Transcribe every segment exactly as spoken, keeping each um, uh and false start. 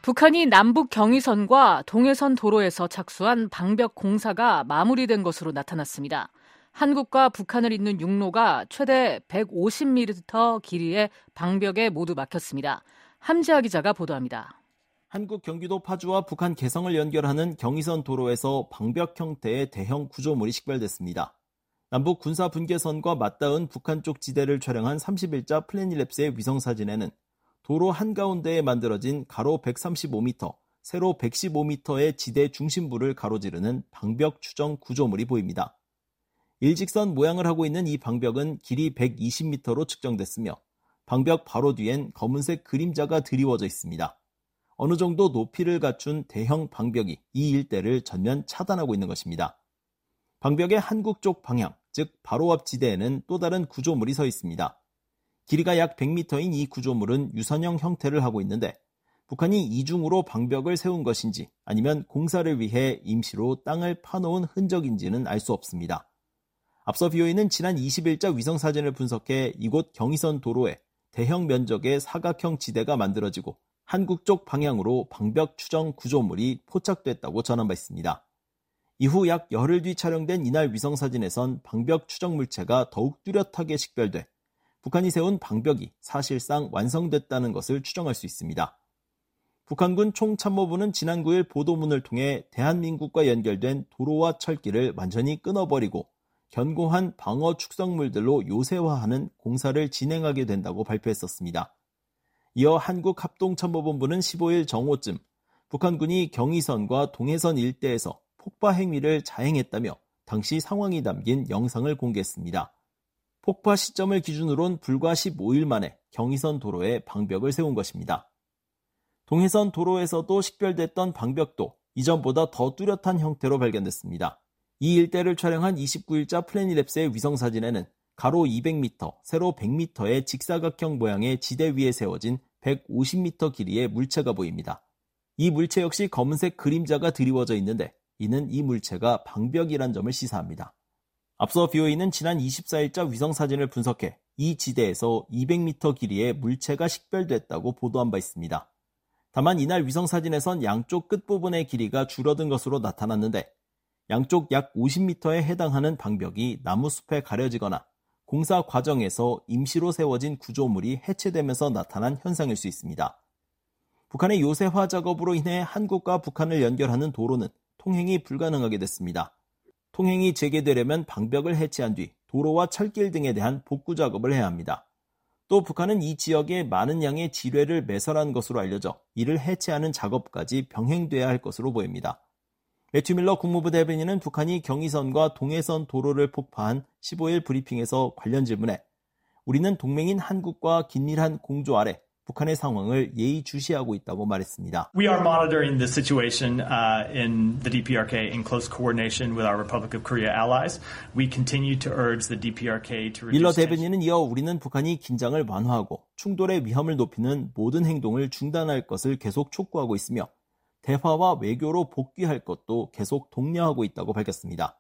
북한이 남북 경의선과 동해선 도로에서 착수한 방벽 공사가 마무리된 것으로 나타났습니다. 한국과 북한을 잇는 육로가 최대 백오십 미터 길이의 방벽에 모두 막혔습니다. 함지아 기자가 보도합니다. 한국 경기도 파주와 북한 개성을 연결하는 경의선 도로에서 방벽 형태의 대형 구조물이 식별됐습니다. 남북 군사 분계선과 맞닿은 북한 쪽 지대를 촬영한 삼십일자 플래닛랩스의 위성사진에는 도로 한가운데에 만들어진 가로 백삼십오 미터, 세로 백십오 미터의 지대 중심부를 가로지르는 방벽 추정 구조물이 보입니다. 일직선 모양을 하고 있는 이 방벽은 길이 백이십 미터로 측정됐으며 방벽 바로 뒤엔 검은색 그림자가 드리워져 있습니다. 어느 정도 높이를 갖춘 대형 방벽이 이 일대를 전면 차단하고 있는 것입니다. 방벽의 한국 쪽 방향, 즉 바로 앞 지대에는 또 다른 구조물이 서 있습니다. 길이가 약 백 미터인 이 구조물은 유선형 형태를 하고 있는데 북한이 이중으로 방벽을 세운 것인지 아니면 공사를 위해 임시로 땅을 파놓은 흔적인지는 알 수 없습니다. 앞서 비오이는 지난 이십일자 위성사진을 분석해 이곳 경의선 도로에 대형 면적의 사각형 지대가 만들어지고 한국 쪽 방향으로 방벽 추정 구조물이 포착됐다고 전한 바 있습니다. 이후 약 열흘 뒤 촬영된 이날 위성사진에선 방벽 추정 물체가 더욱 뚜렷하게 식별돼 북한이 세운 방벽이 사실상 완성됐다는 것을 추정할 수 있습니다. 북한군 총참모부는 지난 구일 보도문을 통해 대한민국과 연결된 도로와 철길을 완전히 끊어버리고 견고한 방어 축성물들로 요새화하는 공사를 진행하게 된다고 발표했었습니다. 이어 한국합동참모본부는 십오일 정오쯤 북한군이 경의선과 동해선 일대에서 폭파 행위를 자행했다며 당시 상황이 담긴 영상을 공개했습니다. 폭파 시점을 기준으론 불과 십오일 만에 경의선 도로에 방벽을 세운 것입니다. 동해선 도로에서도 식별됐던 방벽도 이전보다 더 뚜렷한 형태로 발견됐습니다. 이 일대를 촬영한 이십구일자 플래닛랩스의 위성사진에는 가로 이백 미터, 세로 백 미터의 직사각형 모양의 지대 위에 세워진 백오십 미터 길이의 물체가 보입니다. 이 물체 역시 검은색 그림자가 드리워져 있는데 이는 이 물체가 방벽이란 점을 시사합니다. 앞서 비오이는 지난 이십사일자 위성사진을 분석해 이 지대에서 이백 미터 길이의 물체가 식별됐다고 보도한 바 있습니다. 다만 이날 위성사진에선 양쪽 끝부분의 길이가 줄어든 것으로 나타났는데 양쪽 약 오십 미터에 해당하는 방벽이 나무숲에 가려지거나 공사 과정에서 임시로 세워진 구조물이 해체되면서 나타난 현상일 수 있습니다. 북한의 요새화 작업으로 인해 한국과 북한을 연결하는 도로는 통행이 불가능하게 됐습니다. 통행이 재개되려면 방벽을 해체한 뒤 도로와 철길 등에 대한 복구 작업을 해야 합니다. 또 북한은 이 지역에 많은 양의 지뢰를 매설한 것으로 알려져 이를 해체하는 작업까지 병행돼야 할 것으로 보입니다. 매튜 밀러 국무부 대변인은 북한이 경의선과 동해선 도로를 폭파한 십오일 브리핑에서 관련 질문에 우리는 동맹인 한국과 긴밀한 공조 아래 북한의 상황을 예의주시하고 있다고 말했습니다. We are monitoring the situation uh, in the 디피아르케이 in close coordination with our Republic of Korea allies. We continue to urge the 디피아르케이 to reduce 밀러 대변인은 이어 우리는 북한이 긴장을 완화하고 충돌의 위험을 높이는 모든 행동을 중단할 것을 계속 촉구하고 있으며 대화와 외교로 복귀할 것도 계속 독려하고 있다고 밝혔습니다.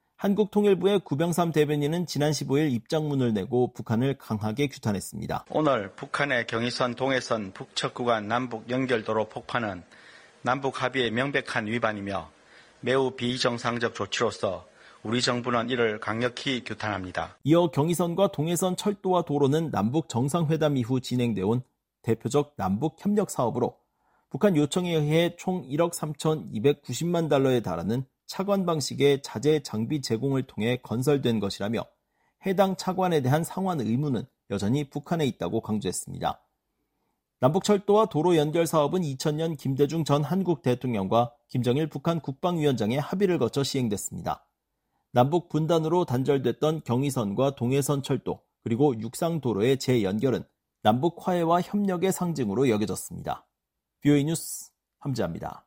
한국통일부의 구병삼 대변인은 지난 십오일 입장문을 내고 북한을 강하게 규탄했습니다. 오늘 북한의 경의선, 동해선, 북측 구간 남북 연결도로 폭파는 남북 합의의 명백한 위반이며 매우 비정상적 조치로서 우리 정부는 이를 강력히 규탄합니다. 이어 경의선과 동해선 철도와 도로는 남북 정상회담 이후 진행돼온 대표적 남북 협력 사업으로 북한 요청에 의해 총 일억 삼천이백구십만 달러에 달하는 차관 방식의 자재 장비 제공을 통해 건설된 것이라며 해당 차관에 대한 상환 의무는 여전히 북한에 있다고 강조했습니다. 남북철도와 도로 연결 사업은 이천년 김대중 전 한국 대통령과 김정일 북한 국방위원장의 합의를 거쳐 시행됐습니다. 남북 분단으로 단절됐던 경의선과 동해선 철도 그리고 육상도로의 재연결은 남북 화해와 협력의 상징으로 여겨졌습니다. 비오이 뉴스 함지아입니다.